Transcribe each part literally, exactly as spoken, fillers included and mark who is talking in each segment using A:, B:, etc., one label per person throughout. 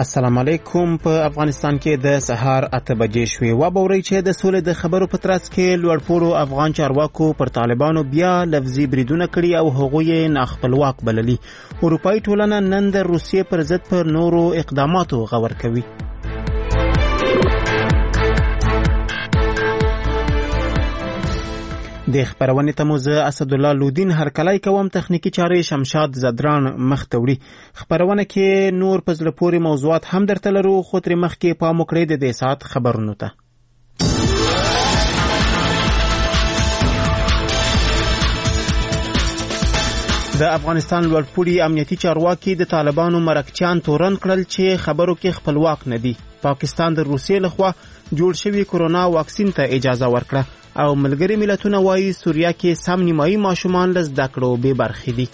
A: السلام علیکم. په افغانستان کې د سهار اته بجې شوې. وبورئ چې د سولې د خبرو په ترڅ کې لوړپوړو افغان چارواکو پر طالبانو بیا لفظي بریدونه کړي او هغوی ناخپلواک بللي. اروپایي ټولنه نن د روسیې پر ضد پر نورو اقداماتو غور کوي. د خبرونې ته مو زه اسدالله لودین هرکلی کوم. تخنیکی چارې شمشاد زدران مخ ته وړي. خبرونه کې نور په زړه پورې موضوعات هم درته لرو، خو ترې مخکې پام وکړئ د دې ساعت خبرونو ته. د افغانستان لوړپوړي امنیتي چارواکي د طالبانو مرکچیان تورن کړل چې خبرو کې خپلواک نه دي. پاکستان د روسیې لخوا جوړ شوی کورونا واکسین ته اجازه ورکړه او ملګری ملتونه وایي سوریه کې سم نیمایي ماشومان له زده کړو بې برخې دي.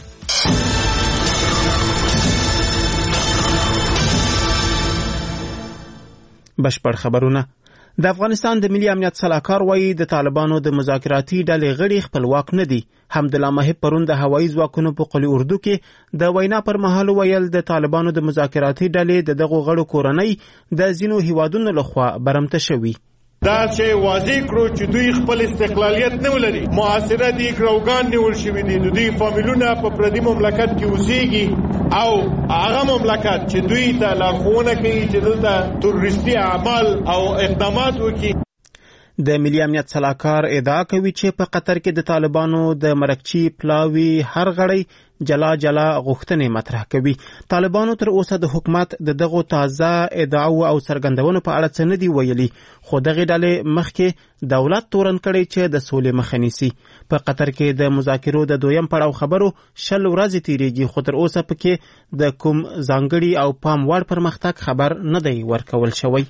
A: بشپړ خبرونه. د افغانستان د ملي امنیت سلاکار وایي د طالبانو د مذاکراتي ډلې غړي خپلواک نه دي. حمدالله محب پرون د هوایي ځواکونو په قلی اردو کې د وینا پر مهال ویل د طالبانو د مذاکراتي ډلې د دغو غړو کورنۍ د ځینو هیوادونو لخوا برمته شوي.
B: دا چې واضح کړو چې دوی خپل استقلالیت نه ولري. معاصره دي ګروګان نیول شوي دي. دوی فامیلونه په پردي مملکت کې اوسېږي او هغه مملکت چې دوی ته لارښوونه کوي چې دلته تروریستي اعمال او اقدامات وکړي.
A: د ملي امنیت سلاکار ادعا کوي چې په قطر کې د طالبانو د مرکچی پلاوي هر غړی جلا جلا غوښتنې مطرح کوي. طالبانو تر اوسه د حکومت د دغو تازه ادعاو او څرګندونو په اړه څه نه دي ویلي، خو دغې ډلې مخکې دولت تورن کړی چې د سولې مخه نیسي. په قطر کې د مذاکرو د دویم پړاو خبرو شل ورځې تیریږي، خو تر اوسه پکې د کوم ځانګړي او پام وړ پرمختګ خبر نه دی ورکول شوی.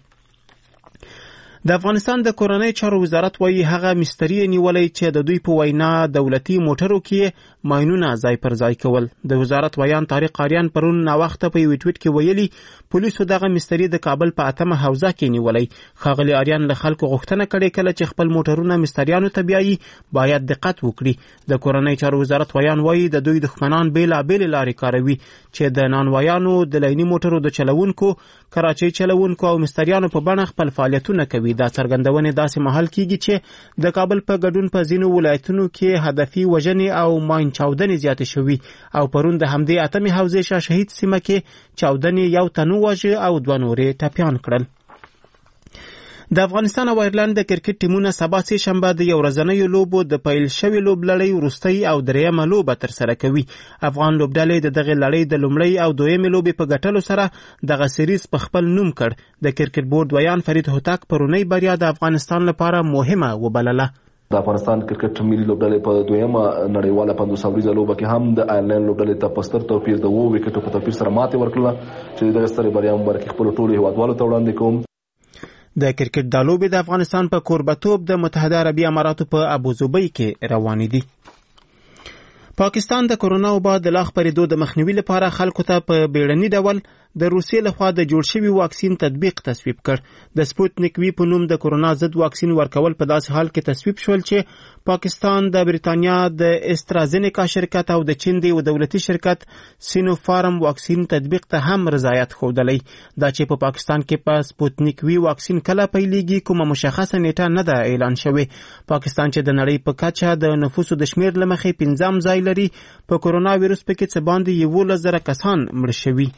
A: د افغانستان د کورنۍ چارو وزارت وایي هغه مستری نیولای چې د دوی په وینا دولتي موټرو کې ماینونه ځای پر ځای کول. د وزارت ویان طارق قاریان پرون ناوخته په یو ټویټ کې ویلي پولیسو دغه مستری د کابل په اتمه حوزه کې نیولای. ښاغلي آریان له خلکو غوښتنه کړې کله چې خپل موټرونه مستریانو ته بیایي باید دقت وکړي. د کورنۍ چارو وزارت ویان وایي د دوی دښمنان بېلابېلې لارې کاروي چې د نانوایانو د لیني موټرو د چلونکو، کراچۍ چلونکو او مستریانو په بڼه خپل فعالیتونه کوي. دا څرګندونې داسې مهال کیږي چې د کابل په ګډون په ځینو ولایتونو کې هدفي وژنې او ماین چاودنې زیاتې شوي او پرون د همدې اتمې حوزې شاه شهید سیمه کې چاودنې یو تن وواژه او دوه نورې ټپیان کړل. د افغانستان او ایرلند د کرکټ ټیمونه سبا سه شنبه د یو ورځنیو لوبو د پیل شوی لوبلړۍ وروستۍ او دریمه لوبه ترسره کوي. افغان لوبډلې د دغه لړۍ د لومړۍ او دویمې لوبې په ګټلو سره دغه سیریز په خپل نوم کړ. د کرکټ بورډ ویان فرید هوتک پرونی بریا د افغانستان لپاره مهمه وبلله.
C: د افغانستان کرکټ ملي لوبډلې په دویمه نړیواله پنځوس اوریزه لوبه کې هم د ایرلند لوبډلې ته په ستر توپیر د اوو وکټو په توپیر سره ماتې ورکړله چې دغه سترې بریا مبارکي خپلو ټولو هیوادوالو ته وړاندې کوم.
A: د کرکټ دا لوبې د افغانستان په کوربتوب د متحده عربي اماراتو په ابوظبي کې روانې دي. پاکستان د کورونا وبا د لا خپرېدو د مخنیوي لپاره خلکو ته په بیړني ډول د روسیې لخوا د جوړ شوي واکسین تطبیق تصویب کړ. د سپوتنیک وی په نوم د کورونا ضد واکسین ورکول په داسې حال کې تصویب شول چې پاکستان د بریتانیا د استرازینیکا شرکت او د چین د یو دولتي شرکت سینوفارم واکسین تطبیق ته هم رضایت ښودلی. دا چې په پاکستان کې په سپوتنیک وی واکسین کله پیلیږي کومه مشخصه نیټه نه ده اعلان شوې. پاکستان چې د نړۍ په کچه د نفوسو د شمیر له مخې پنځم ځای لري، په کورونا ویروس پکې څه باندې یولس زره کسان مړه شوي.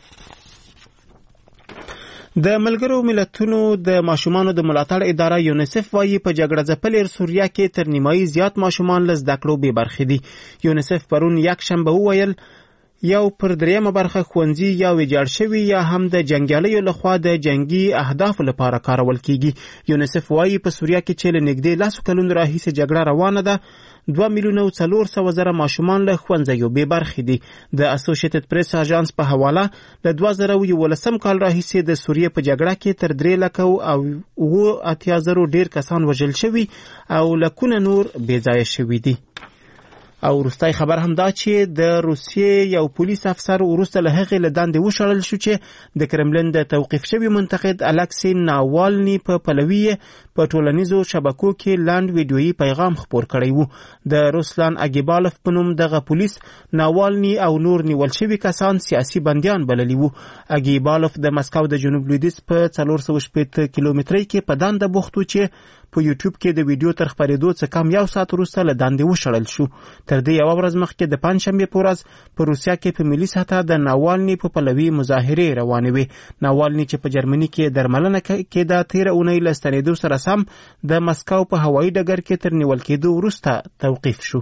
A: د ملګرو ملتونو د ماشومانو د ملاتړ اداره یونیسف وایي په جګړه ځپلې سوریه کې تر نیمایي زیات ماشومان له زده کړو بې برخې دي. یونیسف پرون یک شنبه وویل یو پر دریمه برخه ښوونځي یا ویجاړ شوي یا هم د جنګیالیو لخوا د جنگي اهدافو لپاره کارول کیږي. یونیسف وایي په سوریه کې چې له نږدې لسو کلونو راهیسې جګړه روانه ده، دوه میلیونه او څلور سوه زره ماشومان له ښوونځیو بې برخې دي. د اسوسییټډ پریس اژانس په حواله له دوه زره یولسم کال راهیسې د سوریې په جګړه کې تر درې لکه او اوه اتیا زرو ډېر کسان وژل شوي او لکونه نور بې ځایه شوي دي. او وروستی خبر هم دا چې د روسیې یو پولیس افسر وروسته له هغې له دندې وشړل شو چې د کرملین د توقیف شوي منتقد الکسی ناوالني په پلوي په ټولنیزو شبکو کې لاند ویډیویي پیغام خپور کړی و. د روسلان اګیبالوف په نوم دغه پولیس ناوالني او نور نیول شوي کسان سیاسي بندیان بللي وو. اګیبالوف د مسکو د جنوب لویدیځ په څلور سوه شپېته کیلومترۍ کې په دنده بوخت و چې په یوټیوب کې د ویډیو تر خپرېدو څخه کم یو ساعت وروسته له دندې وشړل شو. تر دې یوه ورځ مخکې د پنجشنبې په ورځ په روسیه کې په ملي سطحه د ناوالني په پلوي مظاهرې روانې وې. ناوالني چې په جرمني کې درملنه کېده تېره اونۍ له ستنېدو سره سم د مسکو په هوایي ډګر کې تر نیول کېدو وروسته توقیف شو.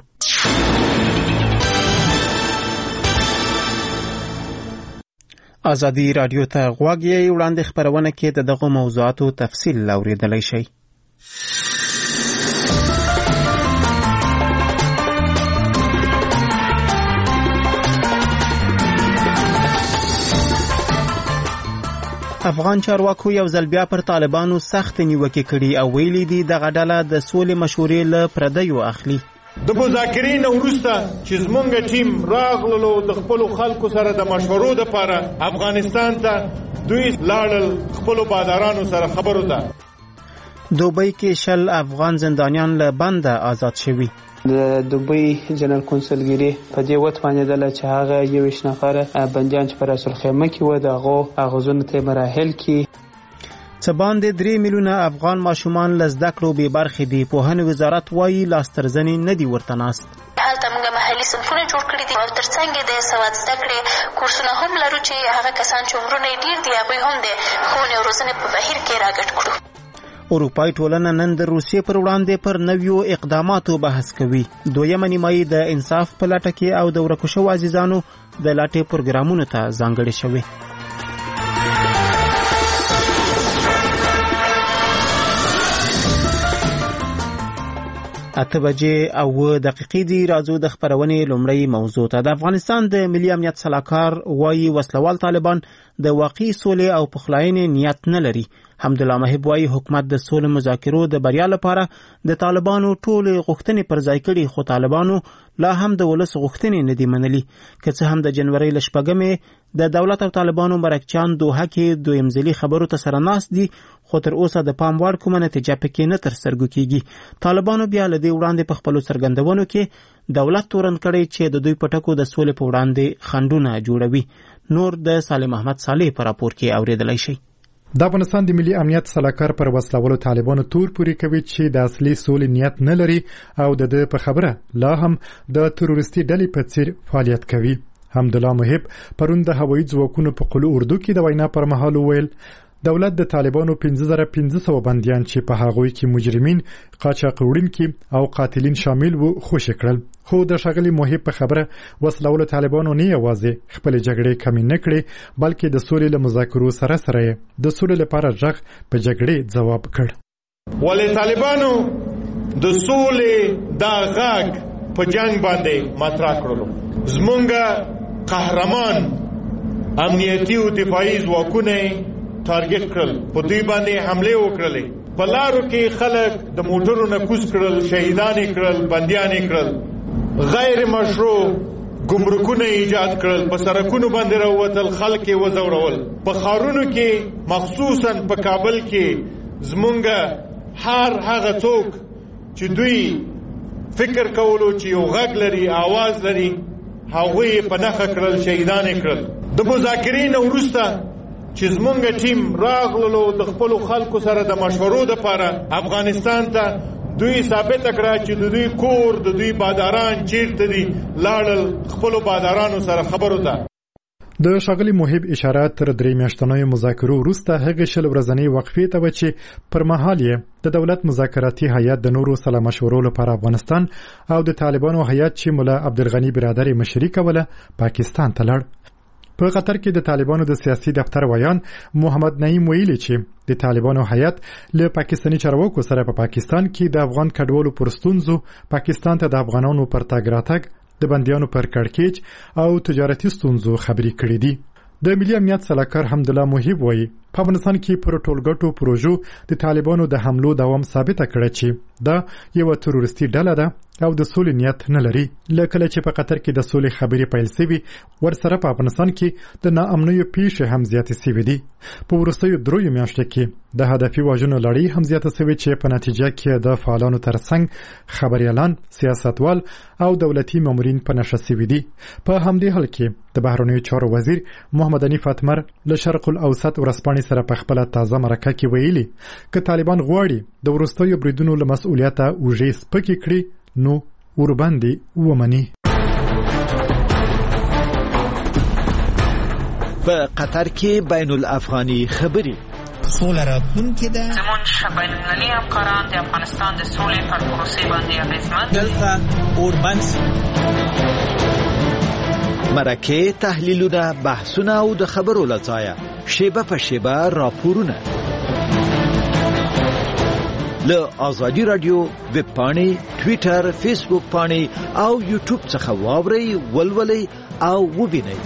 A: ازادي راډیو ته غوږ یې وړاندې خپرونه کې د دغو موضوعاتو تفصیل اورېدلی شئ. افغان چارواکو یو ځل بیا پر طالبانو سخت نیوکې کړي او ویلي دي دغه ډله د سولې مشورې له پردیو اخلي.
B: د مذاکرې نه وروسته چې زمونږ ټیم راغللو د خپلو خلکو سره د مشورو دپاره افغانستان ته دوی لاړل خپلو بادارانو سره خبرو ته.
A: دوبۍ کې شل افغان زندانیان له بنده آزاد شوي.
D: د دوبۍ جنرال کونسلګري په دې وتوانېدله چې هغه یویشت نفره بندیان چې په راس الخیمه کې وو د هغو اغوزونو ته مراحل کې
A: څه باندې درې میلیونه افغان ماشومان له زده کړو بې برخې دي. پوهنې وزارت وایي لاسترزنې نه دي ورته ناست.
E: هلته موږ محلي صنفونه جوړ کړي دي او تر څنګ د سواد زده کړې کورسونه هم لرو چې هغه کسان چې عمرونه یې ډېر دي هغوی هم د ښوونې او روزنې په بهیر کې راګډ کړو.
A: اروپایي ټولنه نن د روسیې پر وړاندې پر نویو اقداماتو بحث کوي. دویمه نیمایي د انصاف په لټه کې او د ورکو شوو عزیزانو د لټې پروګرامونو ته ځانګړې شوې. اته بجې او دقیقې دي. راځو د خپرونې لومړی موضوع ته. د افغانستان د ملي امنیت سلاکار وایي وسلوال طالبان د واقعي سولې او پخلاینې نیت نه لري. حمدالله محب وایي حکومت د سولې مذاکرو د بریا لپاره د طالبانو ټولې غوښتنې پر ځای کړي، خو طالبانو لا هم د ولس غوښتنې نه دي منلي. که څه هم د جنورۍ له شپږمې د دولت او طالبانو مرکچیان دوحه کې دویم ځلي خبرو ته سره ناست دي، خو تر اوسه د پام وړ کومه نتیجه پکې نه تر سترګو کېږي. طالبانو بیا له دې وړاندې په خپلو څرګندونو کې دولت تورن کړی چې د دوی په ټکو د سولې په وړاندې خنډونه جوړوي. نور د سالم احمد صالح په راپور کې اورېدلی شئ.
F: د افغانستان د ملي امنیت سلاکار پر وسلوالو طالبانو تور پوري کوي چې د اصلي سولې نیت نه لري او د ده په خبره لا هم د تروریستي ډلې په څیر فعالیت کوي. حمدالله محب پرون د هوایي ځواکونو په قلعه اردو کې د وینا پر مهال وویل دولت د طالبانو پنځه زره پنځه سوه بندیان چې په هغوی کې مجرمین، قاچاق وړونکي او قاتلین شامل وو خوشي کړل. خو د ښاغلي محب په خبره وسلوالو طالبانو نه یوازې خپلې جګړې کمې نه کړې بلکې د سولې له مذاکرو سره سره یې د سولې لپاره غږ په جګړې ځواب کړ.
B: ولې طالبانو د سولې دا غږ په جنگ باندې مطرح کړلو. زمونږ قهرمان امنیتي او دفاعي ځواکونه ټارګټ کړل، په دوی باندې حمله وکړلې. په لارو کې خلک د موټرو نه کوز کړل، شهیدان کړل، بندیان کړل، غیر مشروع ګمرکونه ایجاد کړل، په سړکونو باندې راووتل، خلک یې وځورول. په ښارونو کې مخصوصا په کابل کې زمونږ هر هغه څوک چې دوی فکر کولو چې یو غږ لري، آواز لري، هغوی په نښه کړل، شهیدان کړل. د مذاکرې نه وروسته چې زمونږ ټیم راغللو د خپلو خلکو سره د مشورو دپاره افغانستان ته دوی ثابت کړه چې د دوی کور د دوی باداران چیرته دي، لاړل خپلو بادارانو سره خبرو ته.
F: د ښاغلي محب اشاره تر درې میاشتنیو مذاکرو وروسته هغې شل ورځنۍ وقفې ته وه چې پر مهال یې د دولت مذاکراتي هیات د نورو سلا مشورو لپاره افغانستان او د طالبانو هیات چې ملا عبدالغني برادر یې مشري کوله پاکستان ته لاړ. په قطر کې د طالبانو د سیاسي دفتر ویان محمد نعیم ویلي چې د طالبانو هیات له پاکستاني چارواکو سره په پا پاکستان کې د افغان کډوالو پر ستونزو، پاکستان ته د افغانانو پر تګ راتګ، د بندیانو پر کړکېچ او تجارتي ستونزو خبرې کړې دي. د ملي امنیت سلاکار حمدالله محب وایي په افغانستان کې پر ټولګټو پروژو د طالبانو د حملو دوام ثابته کړه چې دا یو تروریستي ډله ده او د سولې نیت نه لري. لکه چې په قطر کې د سولې خبرې پیل شوي ورسره په افغانستان کې د ناامنیو پیښې هم زیاتې شوي دي. په وروستیو دریو میاشتو کې د هدفي وژنو لړۍ هم زیاته شوې چې په نتیجه کې د فعالانو ترڅنګ خبريالان، سیاستوال او دولتي مامورین په نشه شوي دي. په همدې حال کې د بهرنیو چارو وزیر محمد حنیف اتمر له شرق الاوسط ورځپاڼې سره په خپل تازه مرکه کې ویلي چې طالبان غواړي د وروستیو بریدونو له مسؤلیته اوږې سپکې کړي نو ورباندې ومني.
G: په قطر کې بین الافغاني خبري
H: سوله راتلونکې ده.
I: زموږ بین‌المللي همکاران د افغانستان د سولې پر پروسې باندې اغېزمن
H: دلته اوربند
G: مرکه، تحلیلونه، بحثونه او د خبرو لځایه شیبه په شیبه راپورونه له آزادي رادیو ویب پاڼې، ټویټر، فیسبوک پاڼې او یوټیوب څخه واورئ، ولولئ او وبینئ.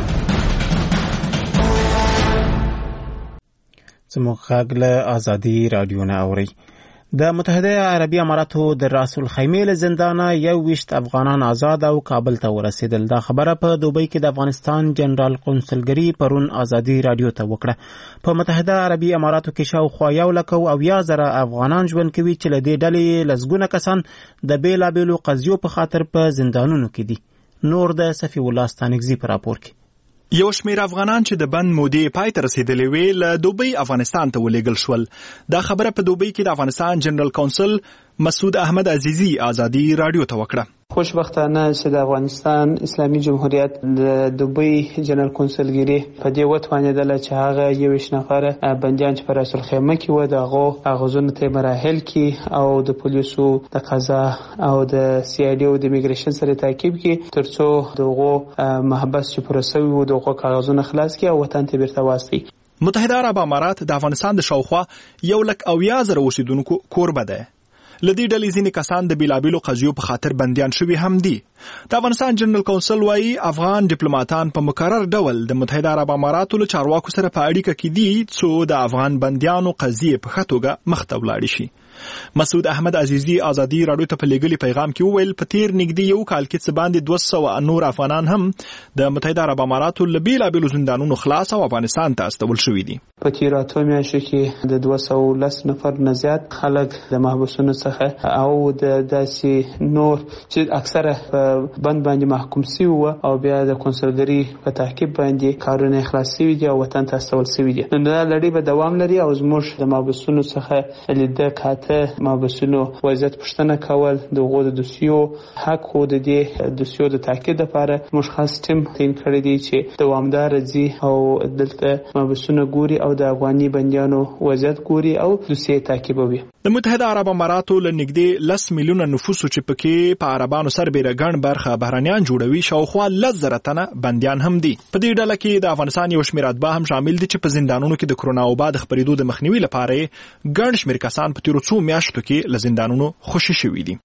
A: زموږ غږ له آزادي رادیو نه اورئ. د متحده عربي اماراتو د راس الخیمې له زندانه یو ویشت افغانان آزاد او کابل ته ورسېدل. دا خبره په دوبۍ کې د افغانستان جنرال قونسلګري پرون آزادي رادیو ته وکړه. په متحده عربي اماراتو کې شاوخوا یو لک او اویا زره افغانان ژوند کوي چې له دې ډلې لسګونه کسان د بېلابېلو قضیو په خاطر په زندانونو کې دي. نور د صفي الله ستانکزي په راپور کې.
J: یو شمیر افغانان چې د بند مودې پای ته رسیدلې وي له دوبۍ افغانستان ته ولېږل شول. دا خبره په دوبۍ کې د افغانستان جنرال کونسل مسعود احمد عزیزی آزادي رادیو ته وکړه.
D: خوشبختانه چې د افغانستان اسلامي جمهوریت د دوبۍ جنرال کونسلګري په دې وتوانېدله چې هغه یویشت نفره بندیان چې په راس الخیمه کې وو د هغو اغوزونو ته مراحل کې او د پولیسو د قضا او د سی آی ډي او د امیګریشن سره تعقیب کې ترڅو دغه محبس چې پروسوي وو دغه کاغذونه خلاص کړي او وطن ته بیرته واستي.
J: متحده عرب امارات د افغانستان د شاوخوا یو لک اویا زره اوسیدونکو کوربه ده. لدی ډلې ځینې کسان د بیلابیلو قضیو په خاطر بندیان شوي هم دي. د افغانستان جنرال کونسل وايي افغان ډیپلوماټان په مکرر ډول د متحده عرب اماراتو له چارواکو سره په اړیکه کې دي څو د افغان بندیانو قضیې په ښه توګه مخته ولاړې شي. مسعود احمد عزیزی آزادي رادیو ته په لېږلي پیغام کې وویل په تیر نږدې یو کال کې څه باندې دوه سوه نور افغانان هم د متحده عرب اماراتو له بیلابیلو زندانونو خلاص او افغانستان ته استول شوي دي.
D: په تیرو اتو میاشتو کې د دوه سوه لس نفر نه زیات خلک د محبسونو څخه او د داسې نور چې اکثره په بند باندې محکوم شوي وو او بیا د کونسلګري په تعقیب باندې کارونه خلاص شوي دي او وطن ته استول شوي دي. نو دا لړۍ به دوام لري او زموږ د محبسونو څخه لیده کاته محبسونو وضعیت پوښتنه کول دغه د دوسیو حق خو د دې دوسیو د تاکید لپاره موږ خاص ټیم تین کړی دی چې دوامدار ځي او دلته محبسونه ګوري او د افغاني بندیانو وضعیت ګوري او دوسیې تعقیبوي.
J: د متحده عرب اماراتو له نږدې لس میلیونه نفوسو چې پکې په عربانو سربېره ګڼ برخه بهرنیان جوړوي شاوخوا لس زره تنه بندیان هم دي. په دې ډله کې د افغانستان یو شمېر اتباع هم شامل دي چې په زندانونو کې د کرونا وبا د خپرېدو د مخنیوي لپاره ګڼ شمېر کسان په تیرو څو میاشتو کې له زندانونو خوشي شوي دي.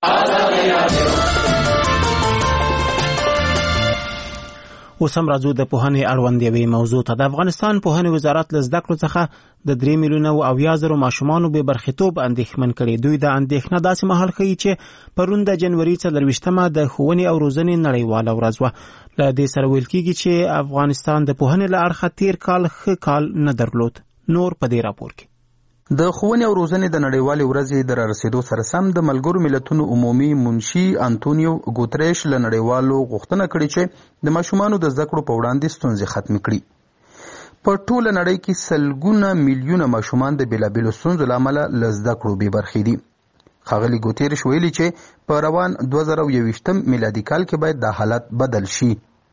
A: اوس هم راځو د پوهنې اړوند یوې موضوع ته. د افغانستان پوهنې وزارت له زده کړو څخه د درې میلیونه او اویا زرو ماشومانو بې برخیتوب اندېښمن کړي. دوی د اندېښنه داسې مهال ښیي چې پرون د جنوري څلرویشتمه د ښوونې او روزنې نړیواله ورځ وه. له دې سره ویل کېږي چې افغانستان د پوهنې له اړخه تیر کال ښه کال نه درلود. نور په دې راپور کې.
K: د ښوونې او روزنې د نړیوالې ورځې د رارسېدو سره سم د ملګرو ملتونو عمومي منشي انټونیو ګوتریش له نړیوالو غوښتنه کړې چې د ماشومانو د زده کړو په وړاندې ستونزې ختم کړي. په ټوله نړۍ کې سلګونه میلیونه ماشومان د بېلابېلو ستونزو له امله له زده کړو بې برخې دي. ښاغلي ګوتریش ویلي چې په روان دوه زره یوویشتم میلادي کال کې باید دا حالت بدل شي.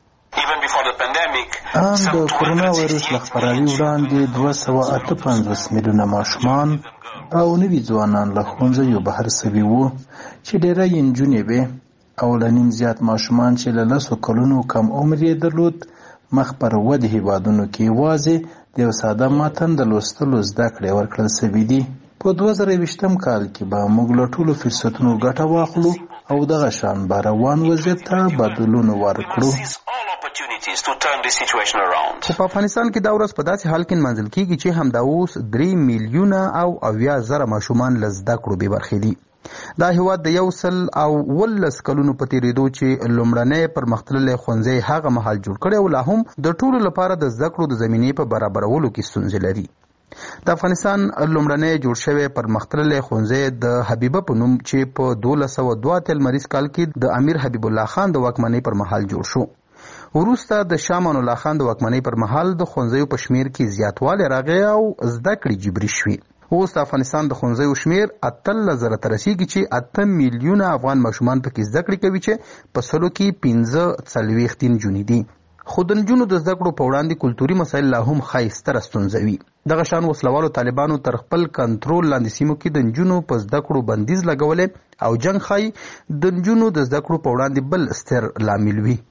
L: ان د کرونا وایرس له خپرېدو وړاندې دوه سوه اته پنځوس میلیونه ماشومان او نوي ځوانان له ښوونځیو بهر سوي وو چې ډېری یې نجونې وې او له نیم زیات ماشومان چې له لسو کلونو کم عمر یې درلود مخ پر ودې هېوادونو کې یوازې د یو ساده متن د لوستلو زده کړې ورکړل سوي دي. په دوه زره یوویشتم کال کې به موږ له ټولو فرصتونو ګټه واخلو او دغه شان به روان وضعیت ته بدلون ورکړو.
K: خو په افغانستان کې دا ورځ په داسې حال کې منځل کیږي چې همدا اوس درې میلیونه او اویا زره ماشومان له زده کړو بې برخې دي. دا هیواد د یو سل او ولس کلونو په تېرېدو چې لومړنی پرمختللی ښوونځی هغه مهال جوړ کړی او لا هم د ټولو لپاره د زده کړو د زمینې په برابرولو کې ستونزې لري. د افغانستان لومړنی جوړ شوی پرمختللی ښوونځی د حبیبه په نوم چې په دولس سوه دوه اتیا لمریز کال کې د امیر حبیب الله خان د واکمنۍ پر مهال جوړ شو. وروسته د شاه امان الله خان د واکمنۍ پر مهال د ښوونځیو په شمیر کې زیاتوالی راغی او زده کړې جبري شوې. اوس د افغانستان د ښوونځیو شمیر اتلس زره ته رسیږي چې اته میلیونه افغان ماشومان پکې زده کړې کوي چې په سلو کې پنځه څلوېښت نجونې دي. خو د نجونو د زده کړو په وړاندې کلتوري مسایل لا هم ښایي ستره ستونزه وي. دغه شان وسلوالو طالبانو تر خپل کنټرول لاندې سیمو کې د نجونو په زده کړو بندیز لګولی او جنګ ښایي د نجونو د زده کړو په وړاندې بل ستر لامل وي.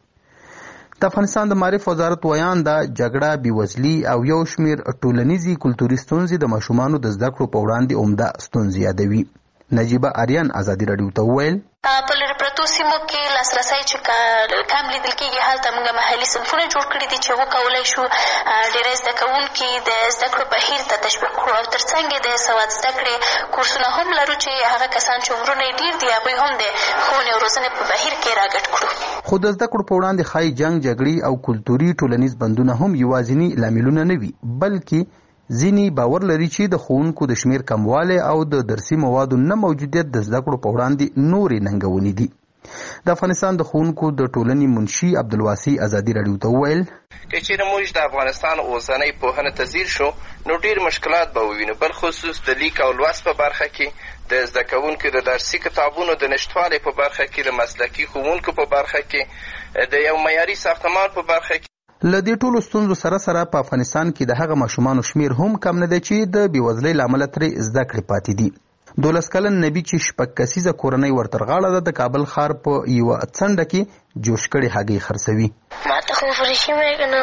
K: د افغانستان د معارف وزارت ویان دا جګړه، بېوزلي او یو شمېر ټولنیزې کلتوري ستونزې د ماشومانو د زده کړو په وړاندې عمده ستونزې یادوي. نجیبه آریان ازادي راډیو ته وویل
E: په لرې پرتو سیمو کې لاسرسی چې کم لیدل کېږي، هلته موږ محلي صنفونه جوړ کړي دي چې وکولی شو ډېری زده کوونکي د زده کړو بهیر ته تشویق کړو او تر څنګ یې د سواد زده کړې کورسونه هم لرو چې هغه کسان چې عمرونه یې ډېر دي هغوی هم د ښوونې او روزنې په بهیر کې راګډ کړو.
K: خو د زده کړو په وړاندې ښایي جنګ، جګړې او کلتوري ټولنیز بندونه هم یوازیني لاملونه نه وي، بلکې ځینې باور لري چې د ښوونکو د شمیر کموالی او د درسي موادو نه موجودیت د زده کړو په وړاندې نورې ننګونې دي. د افغانستان د ښوونکو د ټولنې منشي عبدالواسي ازادي راډیو ته وویل
M: که چیرې موږ د افغانستان اوسنۍ پوهنه ته ځیر شو نو ډېر مشکلات به ووینو، بالخصوص د لیک او لوست په برخه کې، د زده کوونکو د درسي کتابونو د نشتوالي په برخه کې، د مسلکي ښوونکو په برخه کې، د یو معیاري ساختمان په برخه کې.
K: له دې ټولو ستونزو سره سره په افغانستان کې د هغه ماشومانو شمیر هم کم نه دی چې د بېوزلۍ له امله ترې زده کړې پاتې دي. دولس کلن نبي چې شپږ کسیزه کورنۍ ورتر غاړه ده، د کابل ښار په یوه څنډه کې جوش کړې هګۍ خرڅوي.
N: ماته خو فروشي مې کنه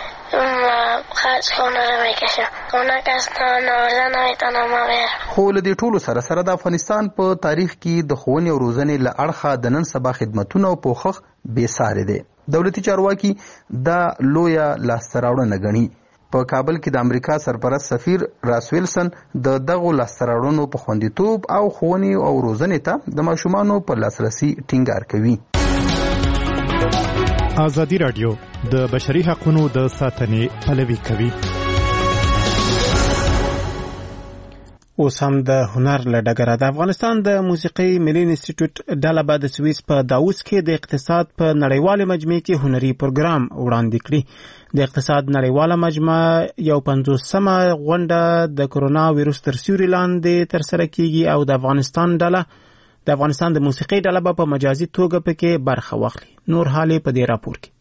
N: خرڅ کونه میکشه کونه کسانه زنه ما بیر.
K: خو له دې ټولو سره سره د افغانستان په تاریخ کې د ښوونې او روزنې له اړخه د نن سبا خدمتونه او پوښښ بې ساري دی. دولتي چارواکي دا لویه لاسته راوړنه ګڼي. په کابل کې د امریکا سرپرست سفیر راس ویلسن د دغو لاسته راوړنو په خوندیتوب او ښوونې او روزنې ته د ماشومانو په لاسرسي ټینګار کوي.
F: ازادي راډیو د بشري حقوقو د ساتنې پلوي کوي.
A: اوس هم د هنر له ډګره د افغانستان د موسیقۍ ملي انسټیټیوټ ډله به د سویس په داووس کې د اقتصاد په نړیوالې مجمع کې هنري پروګرام وړاندې کړي. د اقتصاد نړیواله مجمع یو پنځوسمه غونډه د کرونا ویروس تر سیوري لاندې ترسره کیږي او د افغانستان ډله د افغانستان د موسیقۍ ډله به په مجازي توګه پکې برخه واخلي. نور حال په دې راپور کې.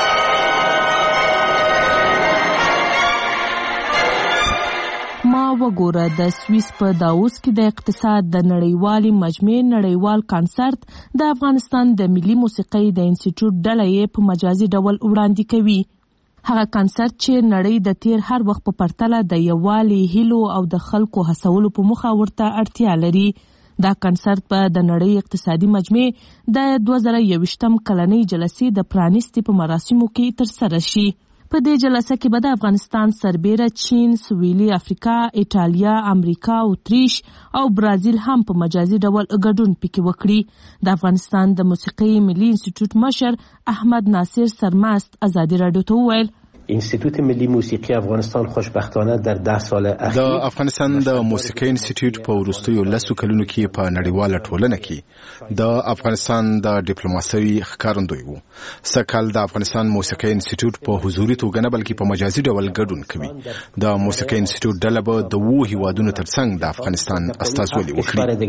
O: ما وګوره د سویس په داووس کې د اقتصاد د نړیوالې مجمع نړیوال کانسرت د افغانستان د ملي موسیقۍ د انسټیټیوټ ډله یې په مجازي ډول وړاندې کوي. هغه کانسرت چې نړۍ د تیر هر وخت په پرتله د یووالي، هیلو او د خلکو هڅولو په موخه ورته اړتیا لري. دا کانسرت په د نړۍ اقتصادي مجمع د دوه زره یوویشتم کلنۍ جلسې د پرانیستې په مراسمو کې ترسره شي. په دې جلسه کې به د افغانستان سربیره چین، سویلي افریقا، ایټالیا، امریکا، اتریش او برازیل هم په مجازي ډول ګډون پکې وکړي. د افغانستان د موسیقۍ ملي انسټیټیوټ مشر احمد ناصر سرمست ازادي راډیو ته وویل
P: انستیتوت ملی موسیقی افغانستان خوشبختانه در ده سال اخیر
Q: د افغانستان د موسیقۍ انستیتیوټ په وروستیو لسو کلونو کې په نړیواله ټولنه کې د افغانستان د ډیپلوماسۍ ښکارندوی و. سږکال د افغانستان موسیقۍ انستیتیوټ په حضوري توګه نه بلکې په مجازي ډول ګډون کوي. د موسیقۍ انستیتیوټ ډله به د اوو هیوادونو ترڅنګ د افغانستان استازولي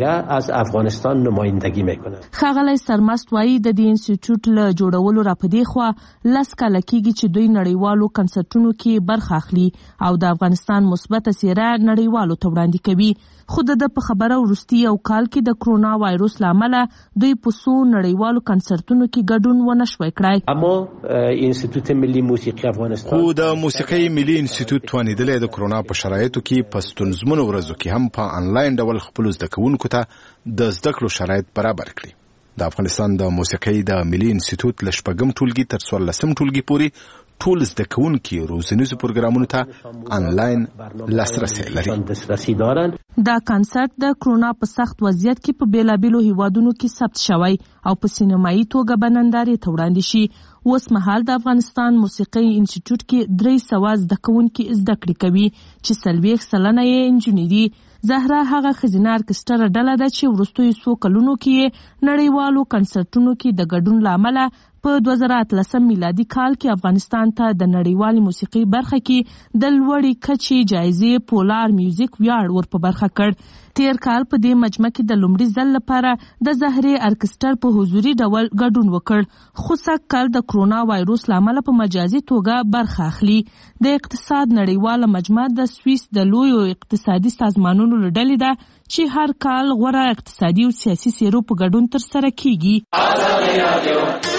O: وکړي. ښاغلی سرمست وایي د دې انستیتیوټ له جوړولو راپدې خوا لس کاله کېږي چې دوی نړیوالو کنسرټونو کې برخه اخلي او د افغانستان مثبته څیره نړیوالو ته وړاندې کوي. خو د ده په خبره وروستي یو کال کې د کرونا وایروس له امله دوی په څو نړیوالو کنسرټونو کې ګډون ونه شوی کړی.
P: اما انستیتوت ملي موسیقي افغانستان
Q: خو د موسیقۍ ملي انستیتیوټ توانیدلی د کرونا په شرایطو کې په ستونزمنو ورځو کې هم په انلاین ډول خپلو زده کوونکو ته د زده کړو شرایط برابر کړي. د افغانستان د موسیقۍ د ملي انسټیټیوټ له شپږم ټولګي تر څوارلسم ټولګي پورې ټول زده کوونکي روزنیزو پروګرامونو ته انلاین لاسرسی لري.
O: دا کانسرت د کرونا په سخت وضعیت کې په بیلابیلو هیوادونو کې ثبت شوی او په سینمایي توګه به نندارې ته وړاندې شي. اوس مهال د افغانستان موسیقۍ انسټیټیوټ کې درې سوه زده کوونکي زده کړې کوي چې څلوېښت سلنه یې نجونې دي. زهرا هغه ښځینه ارکسټره ډله ده چې وروستیو څو کلونو کې نړیوالو کنسرټونو کې د ګډون له امله په دوه زره اتلسم میلادي کال کې افغانستان ته د نړیوالې موسیقۍ برخه کې د لوړې کچې جایزې پولار میوزیک ویاړ ور په برخه کړ. تیر کال په دې مجمع کې د لومړي ځل لپاره د زهرې ارکسټر په حضوري ډول ګډون وکړ، خو سږ کال د کرونا وایروس له امله په مجازي توګه برخه اخلي. د اقتصاد نړیواله مجمع د سویس د لویو اقتصادي سازمانونو له ډلې ده چې هر کال غوره اقتصادي او سیاسي څیرو په ګډون ترسره کیږي.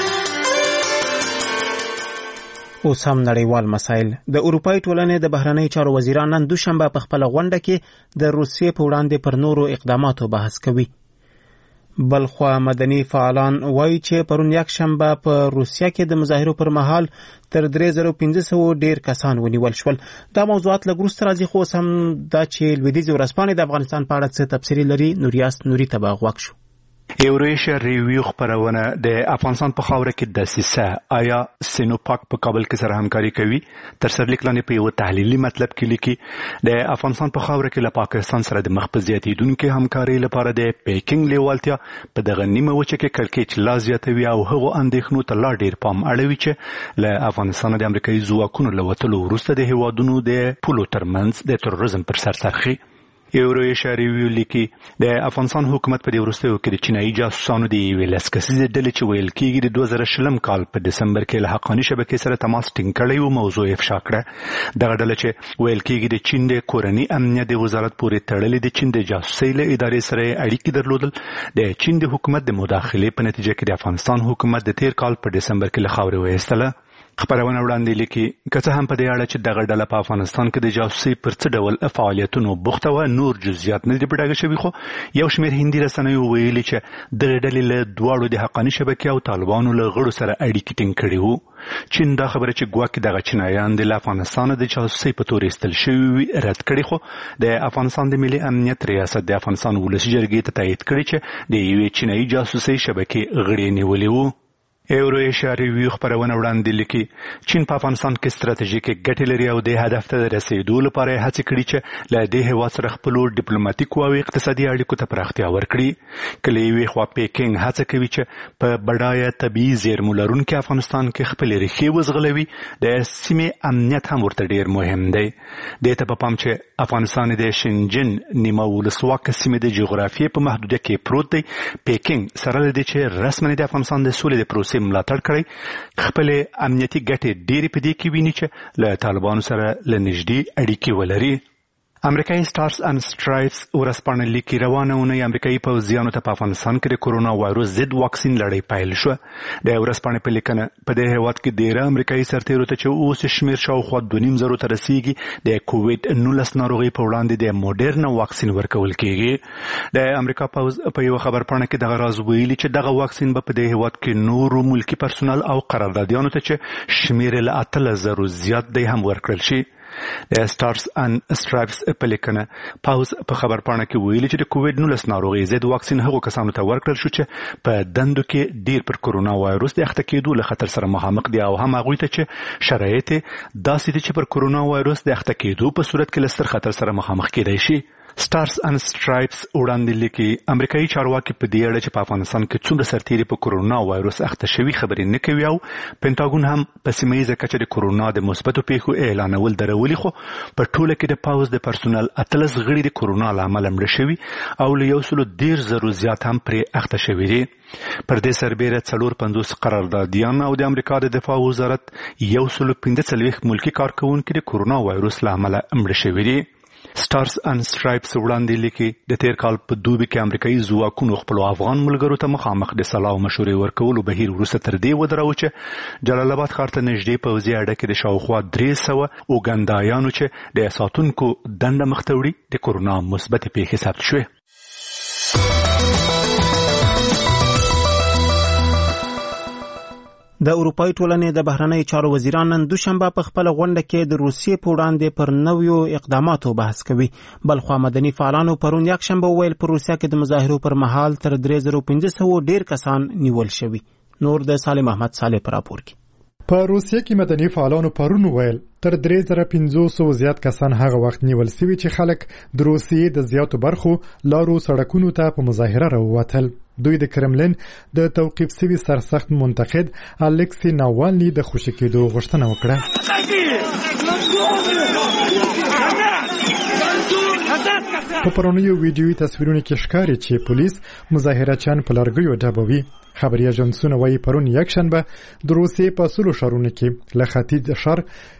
A: اوس هم نړیوال مسایل. د اروپای ټولنې د بهرنۍ چارو وزیران نن دوشنبه په خپل غونډه کې د روسیې په وړاندې پر نورو اقداماتو بحث کوي. بلخوا مدني فعالان وایي چې پرون یک شنبه په روسیه کې د مظاهرو پر مهال تر درې زره پنځه سوه ډیر کسان ونیول شول. دا موضوعات لږ وروسته راځي، خو اوس هم دا چې لویدیځې ورځپاڼې د افغانستان په اړه څه تبصرې لري. نوریاست نوري ته به غوږ شو.
R: ایوریشیا ریویو خبرونه د افغانستان په خاوره کې د سیسه آیا سینوپاک په کابل کې سره همکاري کوي. تر سرلیک لاندې په یو تحلیلي مطلب کې لیکي د افغانستان په خاوره کې له پاکستان سره د مخ په زیاتېدونکو همکاري لپاره د پیکینګ لیوالتیا په دغه نیمه وچه کې کړکېچ لا زیاتوي او هغو اندېښنو ته لا ډیر پام اړوي چې له افغانستان د امریکایي ځواکونو له وتلو وروسته د هیوادونو د پولو ترمنځ د تروریزم پر سر څرخي. ایوریشیا ریویو لیکي د افغانستان حکومت په دې وروستیو کې د چینایي جاسوسانو د یوې لس کسیزې ډلې چې ویل کېږي د دوه زره شلم کال په ډسمبر کې له حقاني شبکې سره تماس ټینګ کړی و موضوع افشا کړه. دغه ډله چې ویل کېږي د چین د کورني امنیت د وزارت پورې تړلې د چین د جاسوسۍ له ادارې سره اړیکې درلودل. د چین د حکومت د مداخلې په نتیجه کې د افغانستان حکومت د تیر کال په ډسمبر کې له خاورې وایستله. خبرونه وړاندې لیکي که څه هم په دې اړه چې دغه ډله په افغانستان کې د جاسوسۍ پر څه ډول فعالیتونو بوخته وه نور جزئیات نه دي په ډاګه شوي، خو یو شمېر هندي رسنیو ویلي چې دغې ډلې له دواړو د حقاني شبکې او طالبانو له غړو سره اړیکې ټینګ کړي وو. چین دا خبره چې ګواکې دغه چینایان د له افغانستانه د جاسوسۍ په تور ایستل شوي وي رد کړي، خو د افغانستان د ملي امنیت ریاست د افغانستان ولسي جرګې ته تایید کړي چې د یوې چینایي جاسوسۍ شبکې غړي نیولي وو. ایوریشیا ریویو خبرونه وړاندې لیکي چین په افغانستان کې ستراتیژیکې ګټې لري او د هدف ته د رسېدو لپاره یې هڅې کړي چې له دې هېواد سره خپلو ډیپلوماتیکو او اقتصادي اړیکو ته پراختیا ورکړي. که له یوې خوا پیکینګ هڅه کوي چې په بډایه طبیعي زیرمو لرونکي افغانستان کې خپلې ریښې وځغلوي، د سیمې امنیت هم ورته ډیر مهم دی. دې ته په پام چې افغانستان د شینجن نیمه ولسواکه سیمې د جغرافیې په محدوده کې پروت دی، پیکینګ سره له دې چې رسماً د افغانستان د سولې د پروسې ملاتړ کړی خپلې امنیتي ګټې ډېرې په دې کې ویني چې له طالبانو سره له نږدې اړیکې ولري. امریکایي سټارز اند سټرایپس ورځپاڼه لیکي روانه اونۍ امریکایي پوځیانو ته په افغانستان کې د کورونا وایروس ضد واکسین لړۍ پیل شوه. د ورځپاڼې په لیکنه په دې هېواد کې ډېره امریکایي سرتېرو ته چې اوس شمېر شاوخوا دوه نیم زرو ته رسیږي د کوویډ نولس ناروغۍ په وړاندې د موډرنا واکسین ورکول کېږي. د امریکا پوځ په یوه خبرپاڼه کې دغه راز ویلي چې دغه واکسین به په دې هېواد کې نورو ملکي پرسونل او قراردادیانو ته چې شمېر یې له اتلس زرو زیات دی هم ورکړل شي. د سټارز اند سټرایپس په لیکنه پوځ په خبرپاڼه کې ویلي چې د کوویډ نولس ناروغۍ ضد واکسین هغو کسانو ته ورکړل شو چې په دندو کې ډیر پر کورونا وایروس د اخته کېدو له خطر سره مخامخ دي او هم هغوی ته چې شرایط داسې دي چې پر کورونا وایروس د اخته کېدو په صورت کې له ستر خطر سره مخامخ کېدای شي. سټارز اند سټرایپس وړاندې لیکي امریکایي چارواکي په دې اړه چې په افغانستان کې څومره سرتېري په کورونا وایروس اخته شوي خبرې نه کوي او پینټاګون هم په سیمه ییزه کچه د کورونا د مثبتو پیښو اعلانول درولي، خو په ټوله کې د پوځ د پرسونل اتلس غړي د کورونا له امله مړه شوي او له یو سلو دېرش زرو زیات هم پرې اخته شوي دي. پر دې سربیره څلور پنځوس قراردادیان او د امریکا د دفاع وزارت یو سلو پنځه څلوېښت ملکي کارکوونکي د کورونا وایروس له امله مړه شوي دي. سټارز اند سټرایپس وړاندې لیکي د تیر کال په دوبي کې امریکایي ځواکونو خپلو افغان ملګرو ته مخامخ د سلا او مشورې ورکولو بهیر وروسته تر دې ودراوه چې جلال آباد ښار ته نږدې پوځي اډه کې د شاوخوا درې سوه اوګندایانو چې د ساتونکو دنده مخ ته وړي د کورونا مثبتې پیښې ثبت شوې.
A: د اروپای ټولنې د بهرنیو چارو وزیران نن دوشنبه په خپل غونډه کې د روسیې په وړاندې پر نویو اقداماتو بحث کوي. بلخوا مدني فعالانو پرون یکشنبه وویل په روسیه کې د مظاهرو پر مهال تر درې زره پنځه سوه ډیر کسان نیول شوي. نور د سالم احمد صالح پر راپور کې.
F: په روسیه کې مدني فعالانو پرون وویل تر درې زره پنځه سوه زیات کسان هغه وخت نیول شوي چې خلک د روسیې د زیاتو برخو لارو سړکونو ته په مظاهره راووتل. دوی د کرملین د توقیف شوي سرسخت منتقد الکسی ناوالني د خوشي کېدو غوښتنه وکړه. په پرونیو ویډیوي تصویرونو کې ښکاري چې پولیس مظاهرچیان په لرګیو ډبوي. خبري اژانسونه وايي پرون یکشنبه د روسیې په سلو ښارونو کې له ختیځ ښار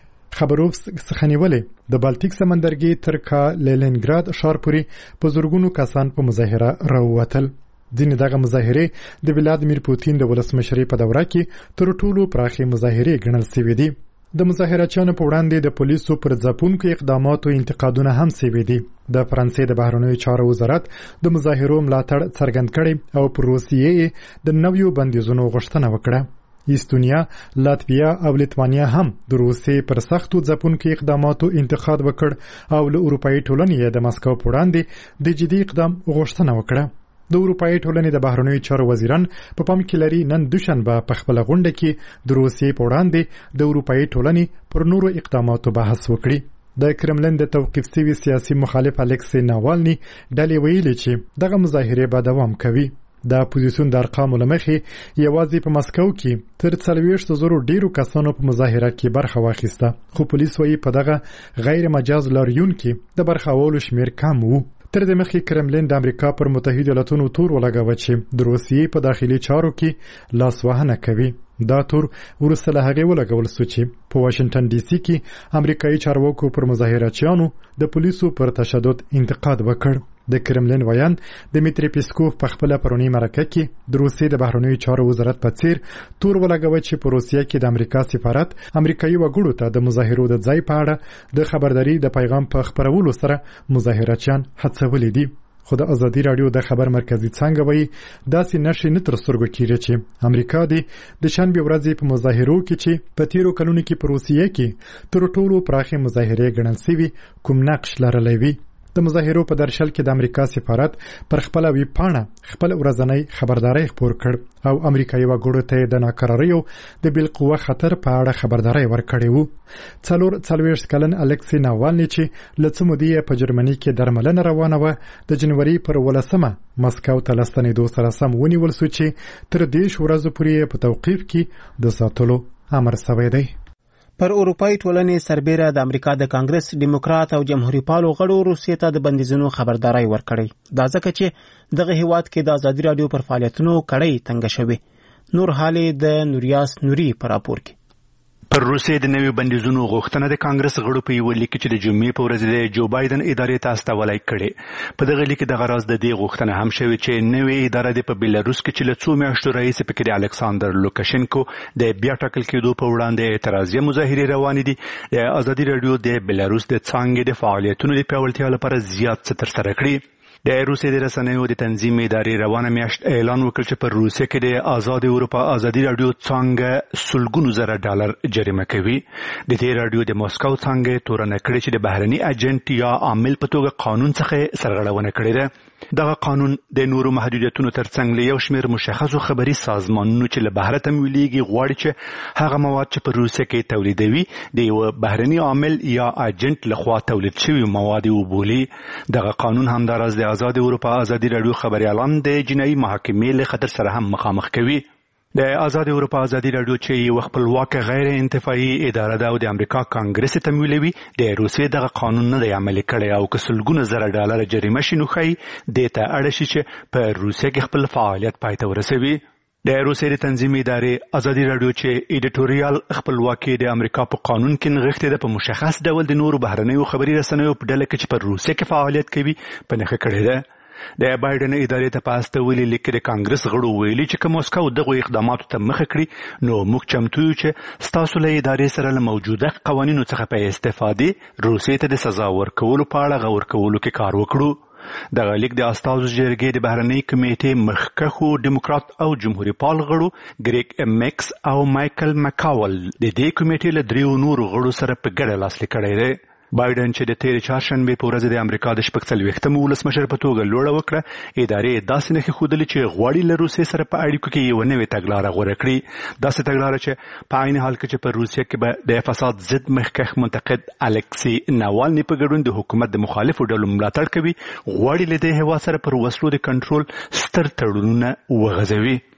F: خبروف څخه نیولې د بالټیک سمندرګي تر کالینینګراد ښار پورې په زرګونو کسان په مظاهره راووتل. ځینې دغه مظاهرې د ولادیمیر پوتین د ولسمشرۍ په دوره کې تر ټولو پراخې مظاهرې ګڼل شوې دي. د مظاهرچیانو په وړاندې د پولیسو پر ځپونکو اقداماتو انتقادونه هم شوي دي. د فرانسې د بهرنیو چارو وزارت د مظاهرو ملاتړ څرګند کړی او پر روسیې د نویو بندیزونو غوښتنه وکړه. ایستونیا، لاتویا او لیتوانیا هم د روسیې پر سختو ځپونکو اقداماتو انتقاد وکړ او له اروپایي ټولنې د مسکو په وړاندې د جدي اقدام غوښتنه وکړه. د اروپایي ټولنې د بهرنیو چارو وزیران په پام کې لري نن دوشنبه په خپل غونډه کې د روسیې په وړاندې د اروپایي ټولنې پر نورو اقداماتو بحث وکړي. د کرملین د توقیف شوي سیاسي مخالف الکسی ناوالني ډلې ویلي چې دغه مظاهرې به دوام کوي. د اپوزیسیون د ارقامو له مخې یوازې په مسکو کې تر څلوېښت زرو ډیرو کسانو په مظاهره کې برخه واخیسته، خو پولیس وایي په دغه غیر مجاز لاریون کې د برخوالو شمیر کم وو. تر دې مخکې کرملین د امریکا پر متحده ایالاتونو تور ولګاوه چې د روسیې په داخلي چارو کې لاسوهنه کوي. دا تور وروسته له هغې ولګول شو چې په واشنګټن ډي سي کې امریکایي چارواکو پر مظاهرچیانو د پولیسو پر تشدد انتقاد وکړ. د کرملین ویان دمیتری پیسکوف په خپل پرونی مرکه کې د روسیې د بهرنیو چارو وزارت په څیر تور ولګاوه چې په روسیه کې د امریکا سفارت امریکایي وګړو ته د مظاهرو د ځای په اړه د خبرداري د پیغام په خپرولو سره مظاهرچیان هڅولي دي. خو د ازادي رادیو د خبر مرکزی څنګه وایي داسې نشي نه تر سترګو کېږي چې امریکا دی د شنبې ورځې په مظاهرو کې چې په تیرو کلونو کې په روسیه کې تر ټولو پراخې مظاهرې ګڼل شوي کوم نقش لرلی وي. د مظاهرو په درشل کې د امریکا سفارت پر خپل ویب پاڼه خپل ورځنی خبرداري خپور کړ او امریکایي وګړو ته د ناکراریو د بالقوه خطر په اړه خبرداري ورکړې وو. څلور څلوېښت کلن الکسی ناوالني چې له څه مودې په جرمني کې درملنه روانه وه د جنوري پر ولسمه مسکو ته له ستنېدو سره سم ونیول شو چې تر دېرش ورځو پورې په توقیف کې د ساتلو امر شوی دی.
A: پر اروپای ټولنې سربېره د امریکا د کانګرس ډیموکرات او جمهوریت پالو غړو روسیې ته د بندیزونو خبرداري ورکړې. دا ځکه چې دغه هیواد کې د ازادي رادیو پر فعالیتونو کړۍ تنګه شوې. نور حالې د نوریاس نوري پر راپور کې.
R: پر روسیې د نویو بندیزونو غوښتنه د کانګرس غړو په یو لیک چې د جمعې په ورځ د جو بایدن ادارې ته استولای کړي. په دغه لیک دغه راز د دې غوښتنه هم شوې چې نوې اداره د په بیلاروس کې چې له څو میاشتو راهیسې پکې د الکساندر لوکاشینکو د بیا ټاکل کېدو په وړاندې اعتراضي مظاهرې روانې دي. د ازادي رادیو د بیلاروس د څانګې د فعالیتونو د پیاوړتیا لپاره زیات څه ترسره کړي. د روسیې د رسنیو د تنظیم ادارې روانه میاشت اعلان وکړ چې پر روسیې کې د آزاد اروپا ازادي رادیو څانګه سلګونو زره ډالر جریمه کوي. د دې رادیو د مسکو څانګې تورنه کړې چې د بهرني اجنټ یا عامل په توګه قانون څخه سرغړونه کړې ده. دغه قانون د نورو محدودیتونو ترڅنګ له یو شمېر مشخصو خبري سازمانونو چې له بهره تمویلېږي غواړي چې هغه مواد چې په روسیه کې تولیدوي د یو بهرني عامل یا اجنټ لخوا تولید شوي مواد وبولي. دغه قانون همداراز د آزاد اروپا ازادي رادیو خبريالان د جنایي محاکمې له خطر سره هم مخامخ کوي. د آزاد اروپا ازادي رادیو چې یو خپلواک غیر انتفاعي اداره ده او د امریکا کانګرس تمویلوي د روسیې دغه قانون نه دی عملي کړی او که سلګونه زره ډالر جریمه شي نو ښایي دې ته اړ شي چې په روسیه کې خپل فعالیت پای ته ورسوي. د روسیې د تنظیم ادارې ازادي رادیو چې ایډیټوریال خپلواکي د امریکا په قانون کې نغښتې ده په مشخص ډول د نورو بهرنیو خبري رسنیو په ډله کې چې په روسیه کې فعالیت کوي په نښه کړې ده. د بایدن ادارې ته په استولي لیک د کانګرس غړو ویلي چې که موسکو دغه اقداماتو ته مخه کړي نو موږ چمتو یو چې ستاسو له ادارې سره له موجوده قوانینو څخه په استفادې روسیې ته د سزا ورکولو په اړه غور کولو کې کار وکړو. دغه لیک د استازو جرګې د بهرنۍ کمیټې مخکښو ډیموکرات او جمهوریت پال غړو ګریګ میکس او مایکل مکاول د دې کمیټې له دریو نورو غړو سره په ګډه لاسلیک کړی دی. بایدن چې د تېرې چهارشنبې په ورځ د امریکا د شپږ څلوېښتم ولسمشر په توګه لوړه وکړه، ادارې داسې نښې ښودلې چې غواړي له روسیې سره په اړیکو کې یوه نوې تګلاره غوره کړي. داسې تګلاره چې په عین حال کې چې په روسیه کې به د فساد ضد مخکښ منتقد الکسی ناوالني په ګډون د حکومت د مخالفو ډلو ملاتړ کوي، غواړي له دې هېواد سره پر وسلو د کنټرول ستر تړونونه وغځوي.